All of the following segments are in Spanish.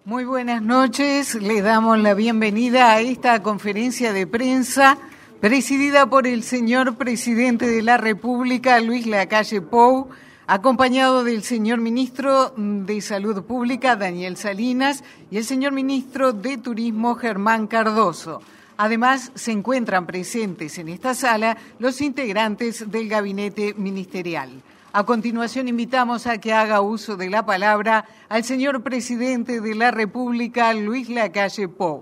Muy buenas noches, les damos la bienvenida a esta conferencia de prensa presidida por el señor Presidente de la República, Luis Lacalle Pou, acompañado del señor Ministro de Salud Pública, Daniel Salinas, y el señor Ministro de Turismo, Germán Cardoso. Además, se encuentran presentes en esta sala los integrantes del gabinete ministerial. A continuación, invitamos a que haga uso de la palabra al señor Presidente de la República, Luis Lacalle Pou.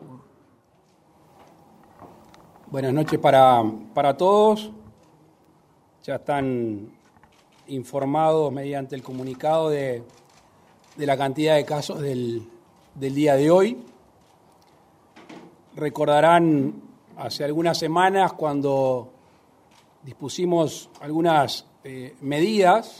Buenas noches para todos. Ya están informados mediante el comunicado de la cantidad de casos del día de hoy. Recordarán hace algunas semanas cuando dispusimos algunas medidas,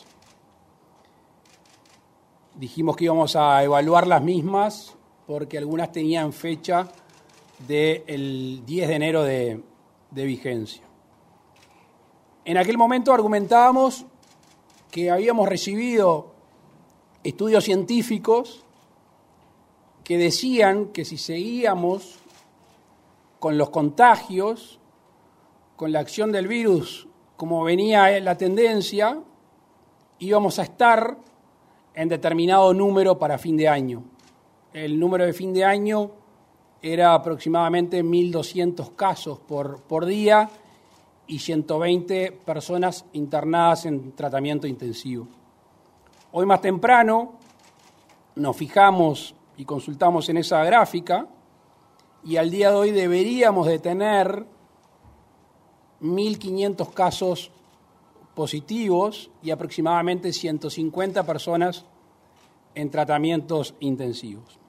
dijimos que íbamos a evaluar las mismas porque algunas tenían fecha del 10 de enero de vigencia. En aquel momento argumentábamos que habíamos recibido estudios científicos que decían que si seguíamos con los contagios, con la acción del virus como venía la tendencia, íbamos a estar en determinado número para fin de año. El número de fin de año era aproximadamente 1.200 casos por día y 120 personas internadas en tratamiento intensivo. Hoy más temprano nos fijamos y consultamos en esa gráfica y al día de hoy deberíamos de tener 1.500 casos positivos y aproximadamente 150 personas en tratamientos intensivos.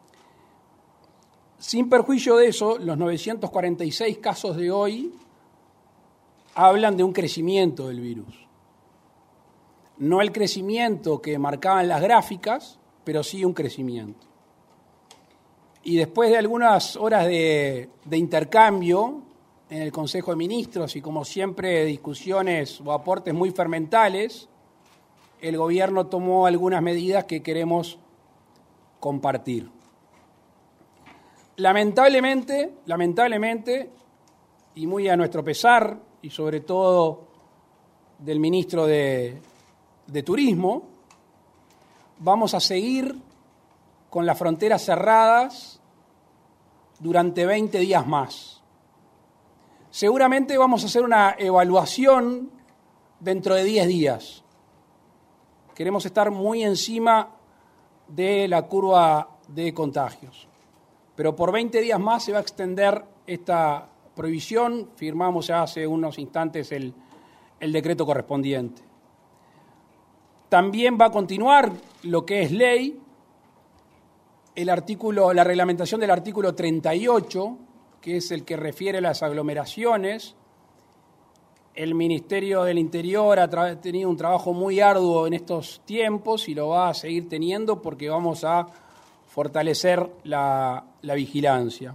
Sin perjuicio de eso, los 946 casos de hoy hablan de un crecimiento del virus. No el crecimiento que marcaban las gráficas, pero sí un crecimiento. Y después de algunas horas de intercambio en el Consejo de Ministros y como siempre discusiones o aportes muy fermentales, el gobierno tomó algunas medidas que queremos compartir. Lamentablemente, y muy a nuestro pesar, y sobre todo del ministro de Turismo, vamos a seguir con las fronteras cerradas durante 20 días más. Seguramente vamos a hacer una evaluación dentro de 10 días. Queremos estar muy encima de la curva de contagios. Pero por 20 días más se va a extender esta prohibición. Firmamos ya hace unos instantes el decreto correspondiente. También va a continuar lo que es ley, la reglamentación del artículo 38, que es el que refiere a las aglomeraciones. El Ministerio del Interior ha tenido un trabajo muy arduo en estos tiempos y lo va a seguir teniendo porque vamos a fortalecer la vigilancia.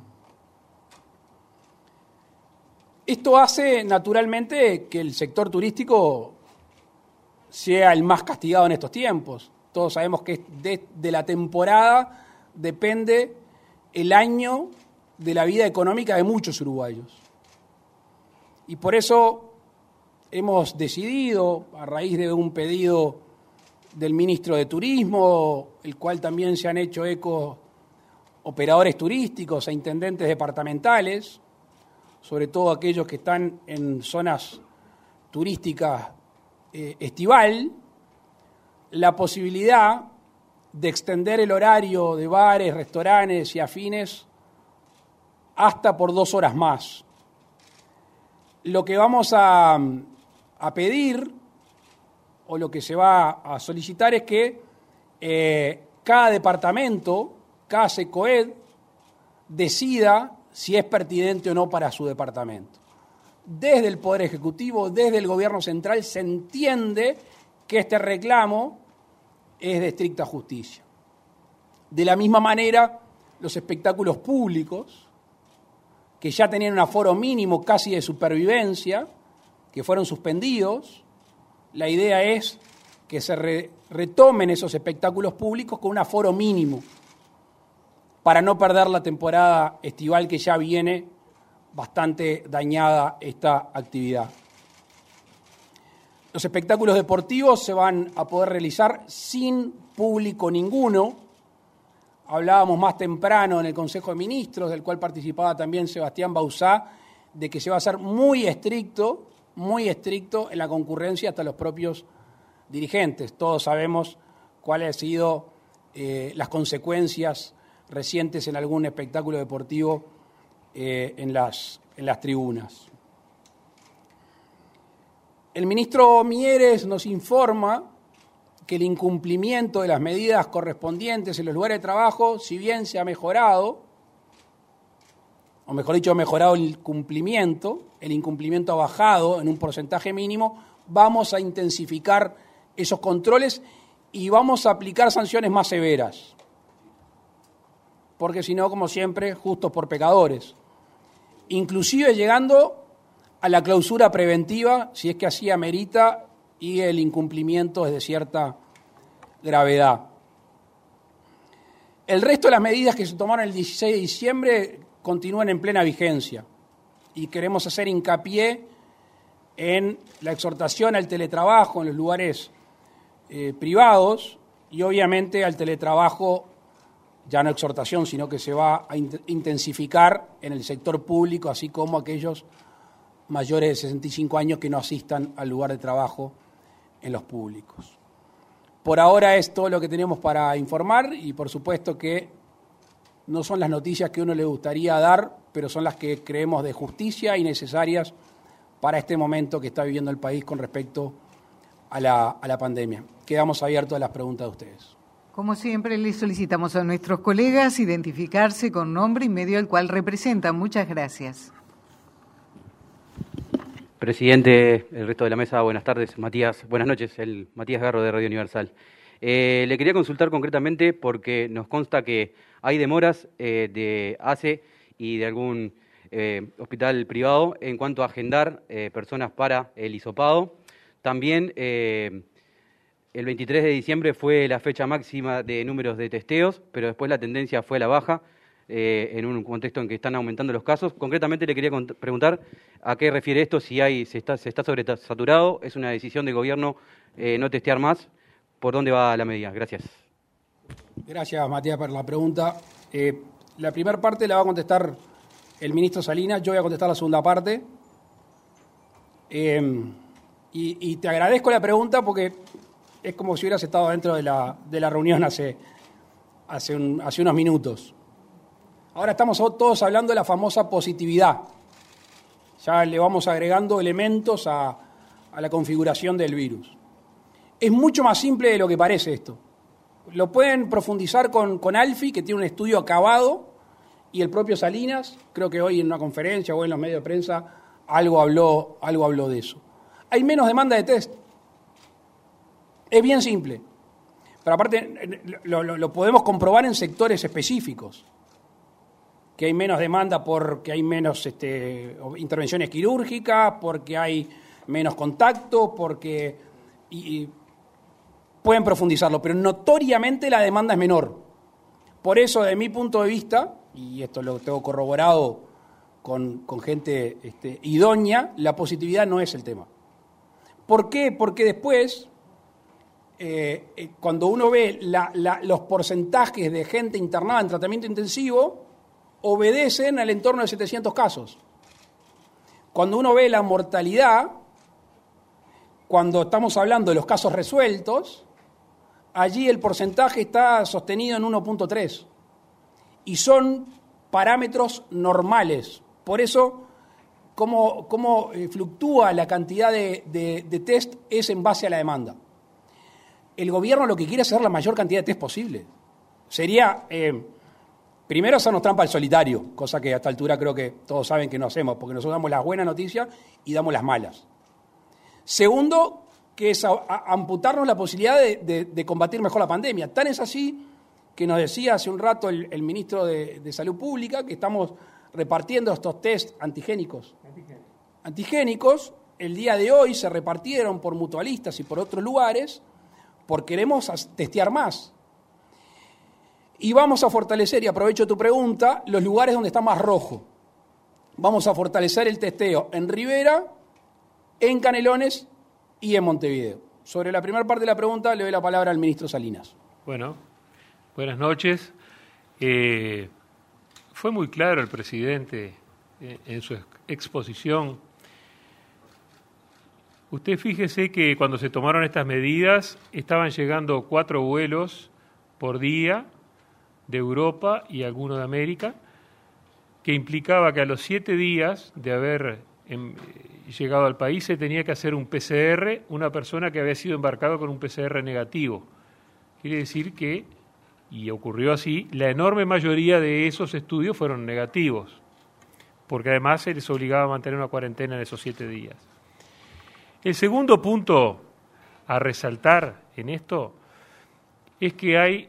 Esto hace naturalmente que el sector turístico sea el más castigado en estos tiempos. Todos sabemos que de la temporada depende el año de la vida económica de muchos uruguayos. Y por eso hemos decidido, a raíz de un pedido del ministro de Turismo, el cual también se han hecho eco operadores turísticos e intendentes departamentales, sobre todo aquellos que están en zonas turísticas estival, la posibilidad de extender el horario de bares, restaurantes y afines hasta por 2 horas más. Lo que vamos a pedir o lo que se va a solicitar es que cada departamento, cada SECOED, decida si es pertinente o no para su departamento. Desde el Poder Ejecutivo, desde el Gobierno Central, se entiende que este reclamo es de estricta justicia. De la misma manera, los espectáculos públicos, que ya tenían un aforo mínimo casi de supervivencia, que fueron suspendidos, la idea es que se retomen esos espectáculos públicos con un aforo mínimo. para no perder la temporada estival que ya viene bastante dañada esta actividad. Los espectáculos deportivos se van a poder realizar sin público ninguno. Hablábamos más temprano en el Consejo de Ministros, del cual participaba también Sebastián Bauzá, de que se va a ser muy estricto en la concurrencia hasta los propios dirigentes. Todos sabemos cuáles han sido las consecuencias recientes en algún espectáculo deportivo en las tribunas. El ministro Mieres nos informa que el incumplimiento de las medidas correspondientes en los lugares de trabajo, si bien se ha mejorado, o mejor dicho, ha mejorado el incumplimiento ha bajado en un porcentaje mínimo, vamos a intensificar esos controles y vamos a aplicar sanciones más severas. Porque si no, como siempre, justos por pecadores. Inclusive llegando a la clausura preventiva, si es que así amerita, y el incumplimiento es de cierta gravedad. El resto de las medidas que se tomaron el 16 de diciembre continúan en plena vigencia y queremos hacer hincapié en la exhortación al teletrabajo en los lugares privados y obviamente al teletrabajo, ya no exhortación, sino que se va a intensificar en el sector público, así como aquellos mayores de 65 años que no asistan al lugar de trabajo en los públicos. Por ahora es todo lo que tenemos para informar y por supuesto que no son las noticias que a uno le gustaría dar, pero son las que creemos de justicia y necesarias para este momento que está viviendo el país con respecto a la pandemia. Quedamos abiertos a las preguntas de ustedes. Como siempre, les solicitamos a nuestros colegas identificarse con nombre y medio al cual representan. Muchas gracias. Presidente, el resto de la mesa, buenas tardes. Matías, buenas noches, el Matías Garro de Radio Universal. Le quería consultar concretamente porque nos consta que hay demoras de ACE y de algún hospital privado en cuanto a agendar personas para el hisopado. También el 23 de diciembre fue la fecha máxima de números de testeos, pero después la tendencia fue a la baja. En un contexto en que están aumentando los casos. Concretamente le quería preguntar a qué refiere esto, si se está sobresaturado, es una decisión del gobierno no testear más, ¿por dónde va la medida? Gracias. Gracias, Matías, por la pregunta. La primera parte la va a contestar el ministro Salinas, yo voy a contestar la segunda parte. Y te agradezco la pregunta porque es como si hubieras estado dentro de la reunión hace unos minutos. Ahora estamos todos hablando de la famosa positividad. Ya le vamos agregando elementos a la configuración del virus. Es mucho más simple de lo que parece esto. Lo pueden profundizar con Alfi, que tiene un estudio acabado, y el propio Salinas, creo que hoy en una conferencia o en los medios de prensa, algo habló de eso. Hay menos demanda de test. Es bien simple. Pero aparte lo podemos comprobar en sectores específicos. Que hay menos demanda porque hay menos intervenciones quirúrgicas, porque hay menos contacto, porque y pueden profundizarlo, pero notoriamente la demanda es menor. Por eso, de mi punto de vista, y esto lo tengo corroborado con gente idónea, la positividad no es el tema. ¿Por qué? Porque después, cuando uno ve los porcentajes de gente internada en tratamiento intensivo, obedecen al entorno de 700 casos. Cuando uno ve la mortalidad, cuando estamos hablando de los casos resueltos, allí el porcentaje está sostenido en 1.3. Y son parámetros normales. Por eso, cómo fluctúa la cantidad de test es en base a la demanda. El gobierno lo que quiere es hacer la mayor cantidad de test posible. Sería... primero, hacernos trampa al solitario, cosa que a esta altura creo que todos saben que no hacemos, porque nosotros damos las buenas noticias y damos las malas. Segundo, que es amputarnos la posibilidad de combatir mejor la pandemia. Tan es así que nos decía hace un rato el ministro de Salud Pública que estamos repartiendo estos test antigénicos. Antigénicos, el día de hoy se repartieron por mutualistas y por otros lugares porque queremos testear más. Y vamos a fortalecer, y aprovecho tu pregunta, los lugares donde está más rojo. Vamos a fortalecer el testeo en Rivera, en Canelones y en Montevideo. Sobre la primera parte de la pregunta le doy la palabra al ministro Salinas. Bueno, buenas noches. Fue muy claro el presidente en su exposición. Usted fíjese que cuando se tomaron estas medidas estaban llegando 4 vuelos por día de Europa y algunos de América, que implicaba que a los 7 días de haber llegado al país se tenía que hacer un PCR, una persona que había sido embarcado con un PCR negativo. Quiere decir que, y ocurrió así, la enorme mayoría de esos estudios fueron negativos, porque además se les obligaba a mantener una cuarentena en esos 7 días. El segundo punto a resaltar en esto es que hay,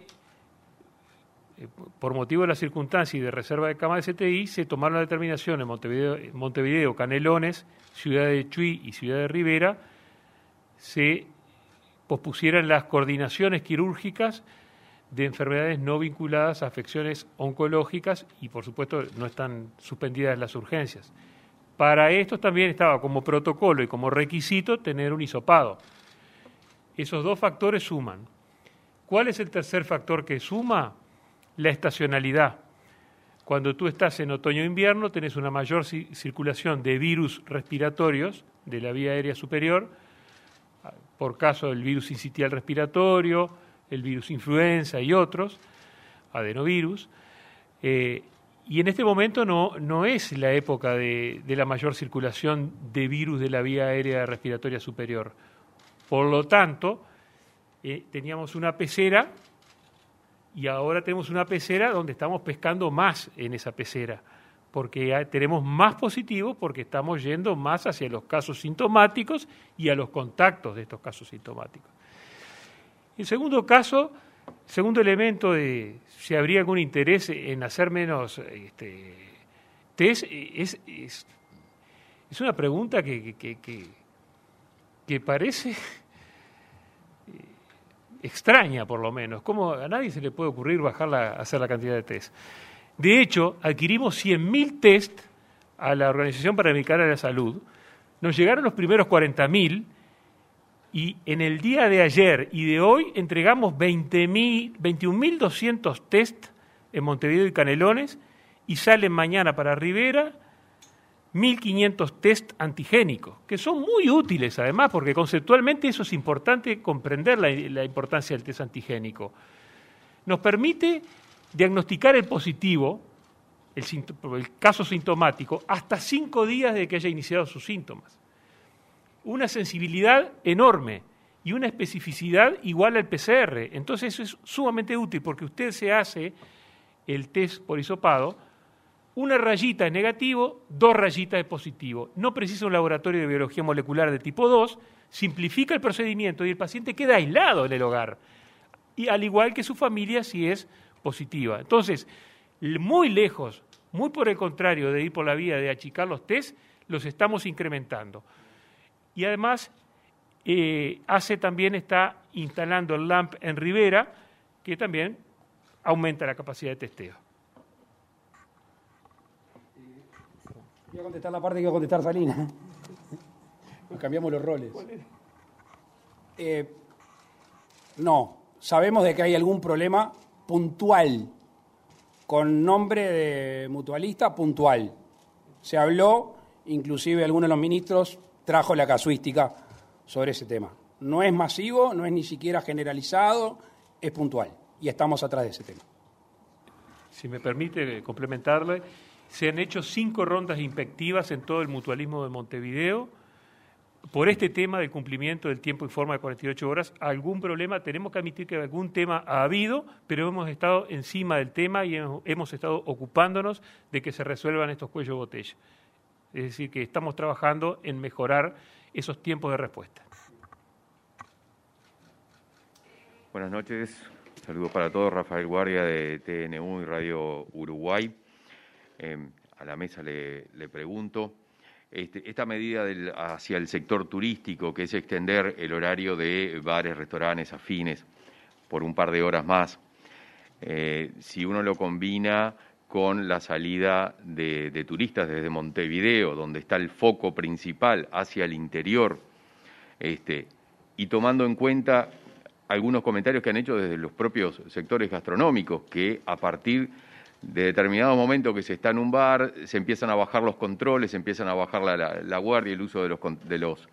por motivo de la circunstancia y de reserva de cama de CTI, se tomaron la determinación en Montevideo, Canelones, Ciudad de Chuy y Ciudad de Rivera, se pospusieran las coordinaciones quirúrgicas de enfermedades no vinculadas a afecciones oncológicas y, por supuesto, no están suspendidas las urgencias. Para esto también estaba como protocolo y como requisito tener un hisopado. Esos 2 factores suman. ¿Cuál es el tercer factor que suma? La estacionalidad. Cuando tú estás en otoño e invierno tenés una mayor circulación de virus respiratorios de la vía aérea superior, por caso del virus sincitial respiratorio, el virus influenza y otros, adenovirus, y en este momento no es la época de la mayor circulación de virus de la vía aérea respiratoria superior. Por lo tanto, teníamos una pecera y ahora tenemos una pecera donde estamos pescando más en esa pecera, porque tenemos más positivos, porque estamos yendo más hacia los casos sintomáticos y a los contactos de estos casos sintomáticos. El segundo caso, segundo elemento de si habría algún interés en hacer menos test, es una pregunta que parece extraña, por lo menos. ¿Cómo a nadie se le puede ocurrir hacer la cantidad de test? De hecho, adquirimos 100.000 test a la Organización Panamericana de la Salud, nos llegaron los primeros 40.000 y en el día de ayer y de hoy entregamos 21.200 test en Montevideo y Canelones y salen mañana para Rivera 1.500 test antigénicos, que son muy útiles además, porque conceptualmente eso es importante comprender la importancia del test antigénico. Nos permite diagnosticar el positivo, el caso sintomático, hasta 5 días de que haya iniciado sus síntomas. Una sensibilidad enorme y una especificidad igual al PCR. Entonces eso es sumamente útil porque usted se hace el test por hisopado, una rayita es negativo, 2 rayitas es positivo. No precisa un laboratorio de biología molecular de tipo 2, simplifica el procedimiento y el paciente queda aislado en el hogar, y al igual que su familia si es positiva. Entonces, muy lejos, muy por el contrario de ir por la vía de achicar los test, los estamos incrementando. Y además, ACE también está instalando el LAMP en Rivera, que también aumenta la capacidad de testeo. Voy a contestar la parte que iba a contestar Salinas. Cambiamos los roles. No, sabemos de que hay algún problema puntual, con nombre de mutualista puntual. Se habló, inclusive alguno de los ministros trajo la casuística sobre ese tema. No es masivo, no es ni siquiera generalizado, es puntual y estamos atrás de ese tema. Si me permite complementarle, se han hecho 5 rondas inspectivas en todo el mutualismo de Montevideo por este tema del cumplimiento del tiempo y forma de 48 horas. Algún problema, tenemos que admitir que algún tema ha habido, pero hemos estado encima del tema y hemos estado ocupándonos de que se resuelvan estos cuellos de botella. Es decir, que estamos trabajando en mejorar esos tiempos de respuesta. Buenas noches, saludos para todos. Rafael Guardia de TNU y Radio Uruguay. A la mesa le pregunto, esta medida hacia el sector turístico, que es extender el horario de bares, restaurantes afines por un par de horas más, si uno lo combina con la salida de turistas desde Montevideo, donde está el foco principal, hacia el interior, y tomando en cuenta algunos comentarios que han hecho desde los propios sectores gastronómicos, que a partir de determinados momentos que se está en un bar, se empiezan a bajar los controles, se empiezan a bajar la guardia, el uso de los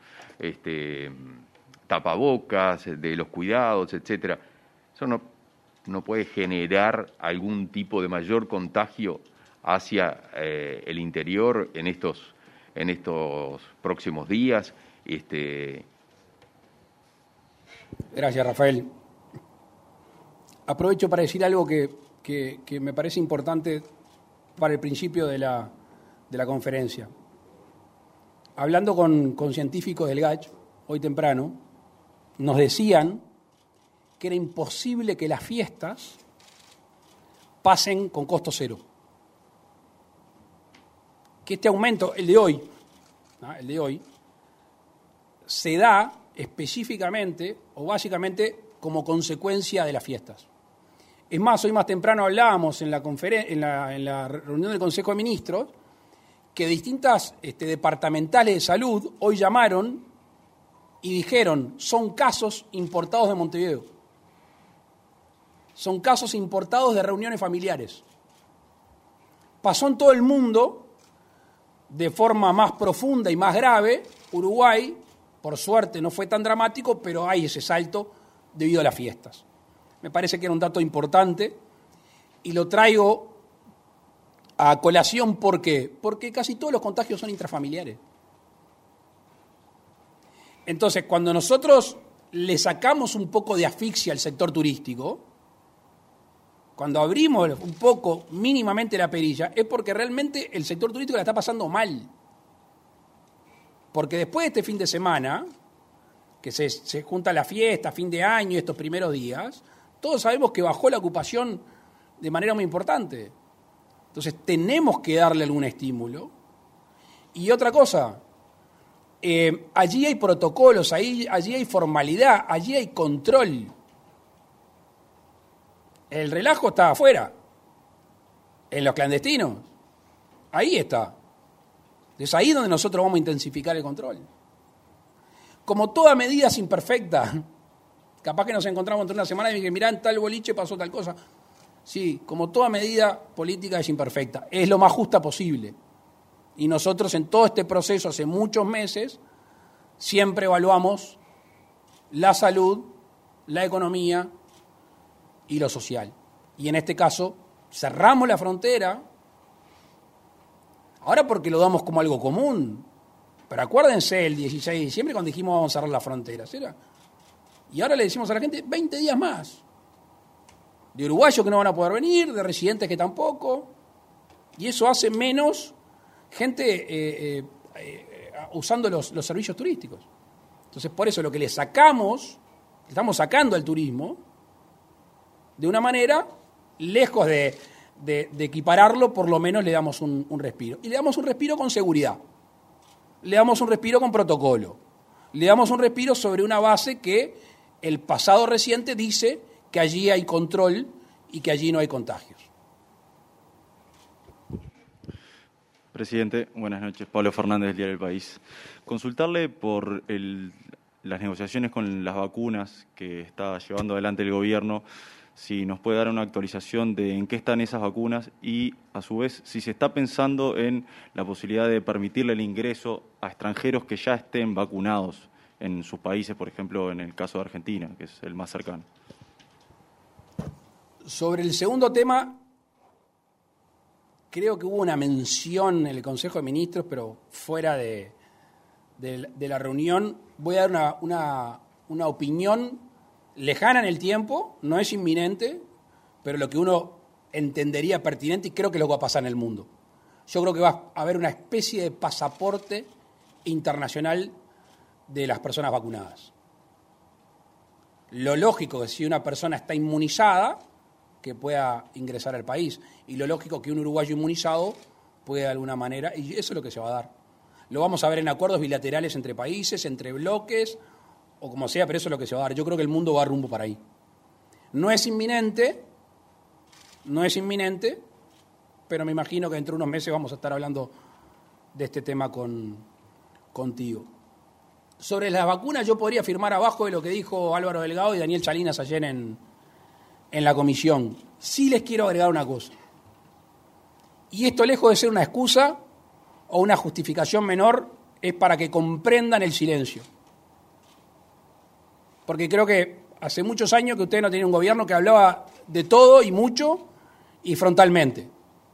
tapabocas, de los cuidados, etcétera. Eso no puede generar algún tipo de mayor contagio hacia el interior en estos próximos días. Gracias, Rafael. Aprovecho para decir algo que me parece importante para el principio de la conferencia. Hablando con científicos del GACH, hoy temprano, nos decían que era imposible que las fiestas pasen con costo cero. Que este aumento, el de hoy, se da específicamente o básicamente como consecuencia de las fiestas. Es más, hoy más temprano hablábamos en la reunión del Consejo de Ministros que distintas departamentales de salud hoy llamaron y dijeron, son casos importados de Montevideo. Son casos importados de reuniones familiares. Pasó en todo el mundo de forma más profunda y más grave. Uruguay, por suerte, no fue tan dramático, pero hay ese salto debido a las fiestas. Me parece que era un dato importante y lo traigo a colación. ¿Por qué? Porque casi todos los contagios son intrafamiliares. Entonces, cuando nosotros le sacamos un poco de asfixia al sector turístico, cuando abrimos un poco mínimamente la perilla, es porque realmente el sector turístico la está pasando mal. Porque después de este fin de semana, que se junta la fiesta, fin de año y estos primeros días, todos sabemos que bajó la ocupación de manera muy importante. Entonces tenemos que darle algún estímulo. Y otra cosa, allí hay protocolos, allí hay formalidad, allí hay control. El relajo está afuera, en los clandestinos. Ahí está. Es ahí donde nosotros vamos a intensificar el control. Como toda medida es imperfecta, capaz que nos encontramos entre una semana y dije, mirá, en tal boliche pasó tal cosa. Sí, como toda medida política es imperfecta, es lo más justa posible. Y nosotros en todo este proceso, hace muchos meses, siempre evaluamos la salud, la economía y lo social. Y en este caso, cerramos la frontera, ahora porque lo damos como algo común. Pero acuérdense el 16 de diciembre cuando dijimos vamos a cerrar las fronteras, ¿era? Y ahora le decimos a la gente 20 días más. De uruguayos que no van a poder venir, de residentes que tampoco. Y eso hace menos gente usando los servicios turísticos. Entonces, por eso lo que le estamos sacando al turismo, de una manera, lejos de equipararlo, por lo menos le damos un respiro. Y le damos un respiro con seguridad. Le damos un respiro con protocolo. Le damos un respiro sobre una base que el pasado reciente dice que allí hay control y que allí no hay contagios. Presidente, buenas noches. Pablo Fernández, del Diario El País. Consultarle por las negociaciones con las vacunas que está llevando adelante el gobierno, si nos puede dar una actualización de en qué están esas vacunas y, a su vez, si se está pensando en la posibilidad de permitirle el ingreso a extranjeros que ya estén vacunados en sus países, por ejemplo, en el caso de Argentina, que es el más cercano. Sobre el segundo tema, creo que hubo una mención en el Consejo de Ministros, pero fuera de la reunión. Voy a dar una opinión lejana en el tiempo, no es inminente, pero lo que uno entendería pertinente y creo que es lo que va a pasar en el mundo. Yo creo que va a haber una especie de pasaporte internacional de las personas vacunadas. Lo lógico es que si una persona está inmunizada, que pueda ingresar al país, y lo lógico es que un uruguayo inmunizado pueda de alguna manera, y eso es lo que se va a dar. Lo vamos a ver en acuerdos bilaterales entre países, entre bloques, o como sea, pero eso es lo que se va a dar. Yo creo que el mundo va rumbo para ahí. No es inminente, No es inminente, pero me imagino que dentro de unos meses vamos a estar hablando de este tema contigo. Sobre las vacunas yo podría firmar abajo de lo que dijo Álvaro Delgado y Daniel Salinas ayer en la comisión. Sí les quiero agregar una cosa. Y esto, lejos de ser una excusa o una justificación menor, es para que comprendan el silencio. Porque creo que hace muchos años que ustedes no tenían un gobierno que hablaba de todo y mucho y frontalmente.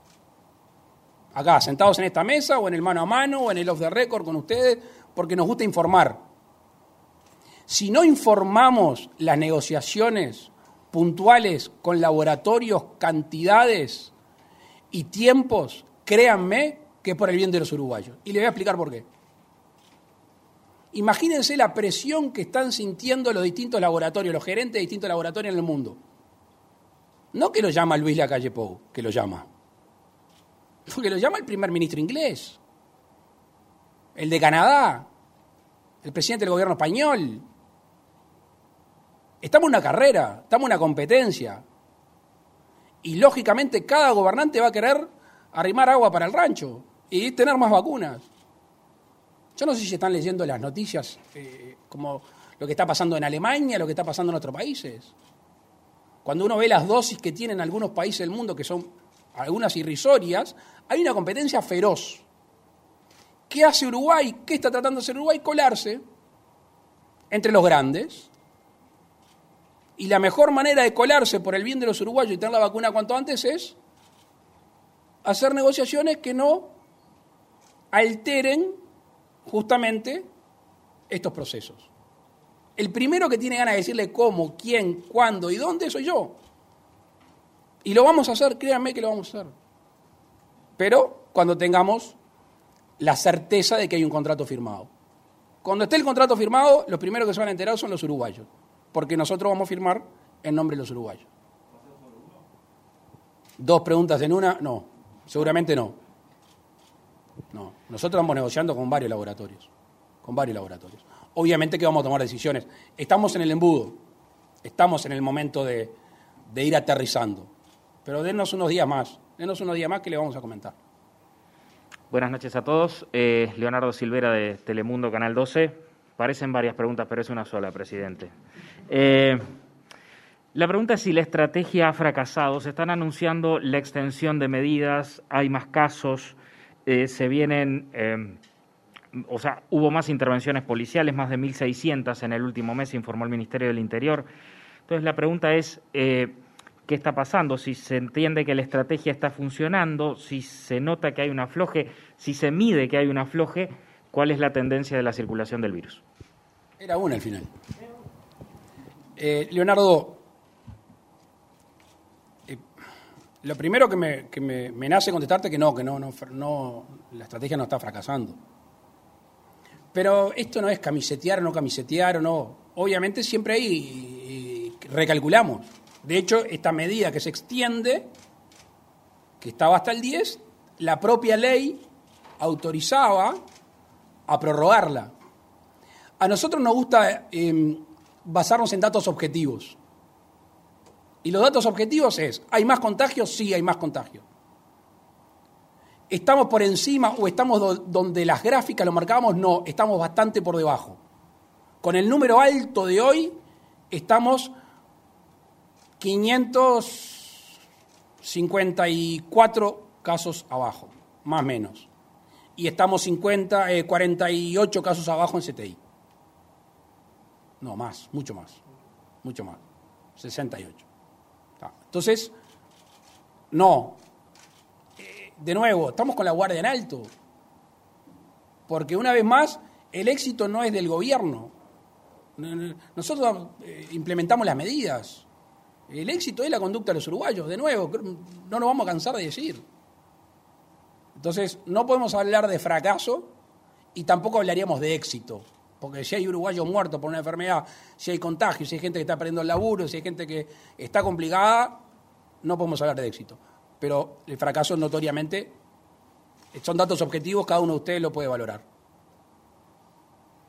Acá, sentados en esta mesa, o en el mano a mano, o en el off the record con ustedes, porque nos gusta informar. Si no informamos las negociaciones puntuales con laboratorios, cantidades y tiempos, créanme que es por el bien de los uruguayos. Y les voy a explicar por qué. Imagínense la presión que están sintiendo los distintos laboratorios, los gerentes de distintos laboratorios en el mundo. No que lo llama Luis Lacalle Pou, que lo llama. Porque lo llama el primer ministro inglés, el de Canadá, el presidente del gobierno español. Estamos en una carrera, estamos en una competencia. Y lógicamente cada gobernante va a querer arrimar agua para el rancho y tener más vacunas. Yo no sé si están leyendo las noticias como lo que está pasando en Alemania, lo que está pasando en otros países. Cuando uno ve las dosis que tienen algunos países del mundo, que son algunas irrisorias, hay una competencia feroz. ¿Qué hace Uruguay? ¿Qué está tratando de hacer Uruguay? Colarse entre los grandes. Y la mejor manera de colarse por el bien de los uruguayos y tener la vacuna cuanto antes es hacer negociaciones que no alteren justamente estos procesos. El primero que tiene ganas de decirle cómo, quién, cuándo y dónde soy yo. Y lo vamos a hacer, créanme que lo vamos a hacer. Pero cuando tengamos la certeza de que hay un contrato firmado. Cuando esté el contrato firmado, los primeros que se van a enterar son los uruguayos. Porque nosotros vamos a firmar en nombre de los uruguayos. ¿Dos preguntas en una? No, seguramente no. No, nosotros vamos negociando con varios laboratorios. Obviamente que vamos a tomar decisiones. Estamos en el embudo. Estamos en el momento de ir aterrizando. Pero denos unos días más que le vamos a comentar. Buenas noches a todos. Leonardo Silvera de Telemundo, Canal 12. Parecen varias preguntas, pero es una sola, presidente. La pregunta es si la estrategia ha fracasado. Se están anunciando la extensión de medidas, hay más casos, se vienen... hubo más intervenciones policiales, más de 1.600 en el último mes, informó el Ministerio del Interior. Entonces, la pregunta es, ¿qué está pasando? Si se entiende que la estrategia está funcionando, si se nota que hay un afloje, si se mide que hay un afloje, ¿cuál es la tendencia de la circulación del virus? Era una al final. Leonardo, lo primero que me nace contestarte que no, la estrategia no está fracasando. Pero esto no es camisetear o no camisetear o no. Obviamente siempre ahí recalculamos. De hecho, esta medida que se extiende, que estaba hasta el 10, la propia ley autorizaba a prorrogarla. A nosotros nos gusta basarnos en datos objetivos. Y los datos objetivos es, ¿hay más contagios? Sí, hay más contagios. ¿Estamos por encima o estamos donde las gráficas lo marcábamos? No, estamos bastante por debajo. Con el número alto de hoy, estamos 554 casos abajo, más o menos. Y estamos 48 casos abajo en CTI. No, más, mucho más, 68. Entonces, no. De nuevo, estamos con la guardia en alto. Porque una vez más, el éxito no es del gobierno. Nosotros implementamos las medidas. El éxito es la conducta de los uruguayos. De nuevo, no nos vamos a cansar de decir. Entonces, no podemos hablar de fracaso y tampoco hablaríamos de éxito. Porque si hay uruguayos muertos por una enfermedad, si hay contagios, si hay gente que está perdiendo el laburo, si hay gente que está complicada, no podemos hablar de éxito. Pero el fracaso notoriamente son datos objetivos, cada uno de ustedes lo puede valorar.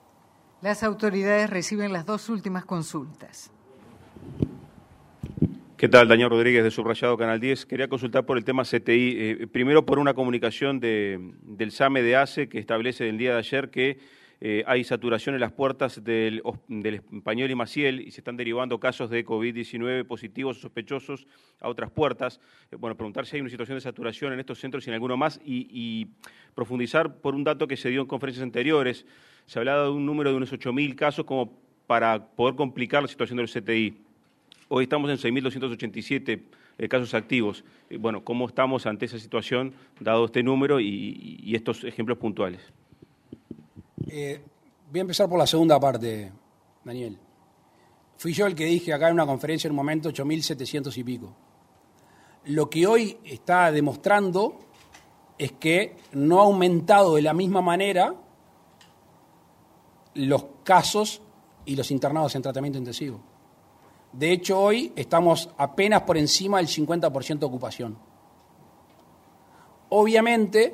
Las autoridades reciben las dos últimas consultas. ¿Qué tal? Daniel Rodríguez de Subrayado Canal 10. Quería consultar por el tema CTI. Primero por una comunicación del SAME de ACE que establece el día de ayer que hay saturación en las puertas del Español y Maciel y se están derivando casos de COVID-19 positivos o sospechosos a otras puertas. Bueno, preguntar si hay una situación de saturación en estos centros y en alguno más y profundizar por un dato que se dio en conferencias anteriores. Se hablaba de un número de unos 8.000 casos como para poder complicar la situación del CTI. Hoy estamos en 6.287 casos activos. Bueno, ¿cómo estamos ante esa situación, dado este número y estos ejemplos puntuales? Voy a empezar por la segunda parte, Daniel. Fui yo el que dije acá en una conferencia en un momento 8.700 y pico. Lo que hoy está demostrando es que no ha aumentado de la misma manera los casos y los internados en tratamiento intensivo. De hecho, hoy estamos apenas por encima del 50% de ocupación. Obviamente,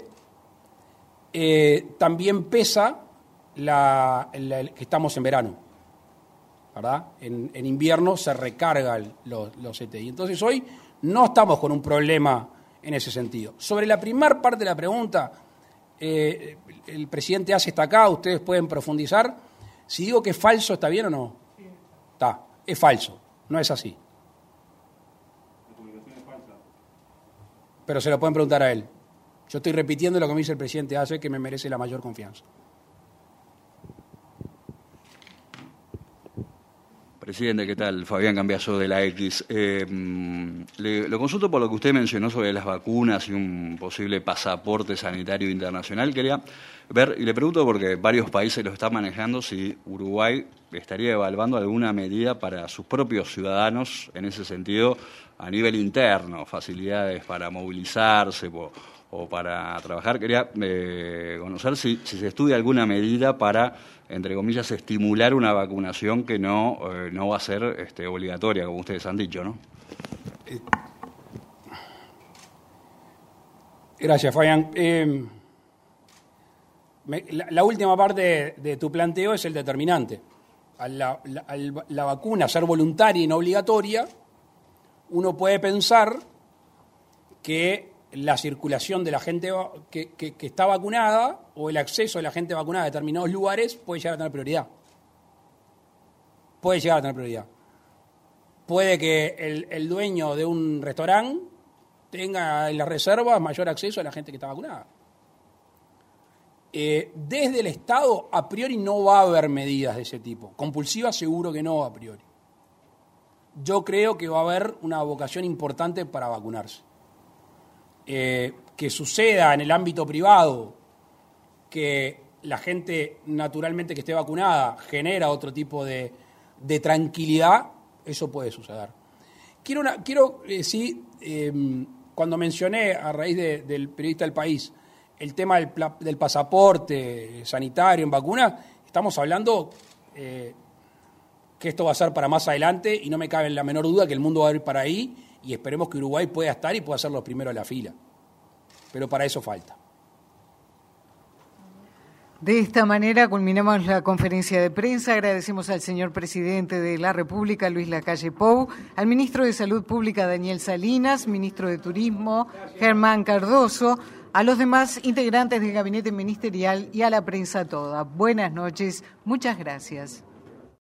también pesa que estamos en verano, ¿verdad? En invierno se recargan los CTI. Entonces, hoy no estamos con un problema en ese sentido. Sobre la primera parte de la pregunta, el presidente ACE está acá, ustedes pueden profundizar. Si digo que es falso, ¿está bien o no? Sí. Está, es falso. No es así. La publicación es falsa. Pero se lo pueden preguntar a él. Yo estoy repitiendo lo que me dice el presidente ACE, que me merece la mayor confianza. Presidente, ¿qué tal? Fabián Cambiaso de la X. Lo consulto por lo que usted mencionó sobre las vacunas y un posible pasaporte sanitario internacional. Quería ver, y le pregunto porque varios países lo están manejando, si Uruguay estaría evaluando alguna medida para sus propios ciudadanos en ese sentido a nivel interno, facilidades para movilizarse o para trabajar. Quería conocer si se estudia alguna medida para, entre comillas, estimular una vacunación que no va a ser obligatoria, como ustedes han dicho, ¿no? Gracias, Fabián. La última parte de tu planteo es el determinante. La vacuna ser voluntaria y no obligatoria, uno puede pensar que la circulación de la gente que está vacunada o el acceso de la gente vacunada a determinados lugares puede llegar a tener prioridad. Puede llegar a tener prioridad. Puede que el dueño de un restaurante tenga en las reservas mayor acceso a la gente que está vacunada. Desde el Estado, a priori, no va a haber medidas de ese tipo. Compulsivas, seguro que no, a priori. Yo creo que va a haber una vocación importante para vacunarse. Que suceda en el ámbito privado, que la gente naturalmente que esté vacunada genera otro tipo de tranquilidad, eso puede suceder. Quiero decir, cuando mencioné a raíz del periodista del País el tema del pasaporte sanitario en vacunas, estamos hablando que esto va a ser para más adelante y no me cabe la menor duda que el mundo va a ir para ahí y esperemos que Uruguay pueda estar y pueda ser los primeros de la fila. Pero para eso falta. De esta manera culminamos la conferencia de prensa. Agradecemos al señor presidente de la República, Luis Lacalle Pou, al ministro de Salud Pública, Daniel Salinas, ministro de Turismo, Germán Cardoso, a los demás integrantes del gabinete ministerial y a la prensa toda. Buenas noches, muchas gracias.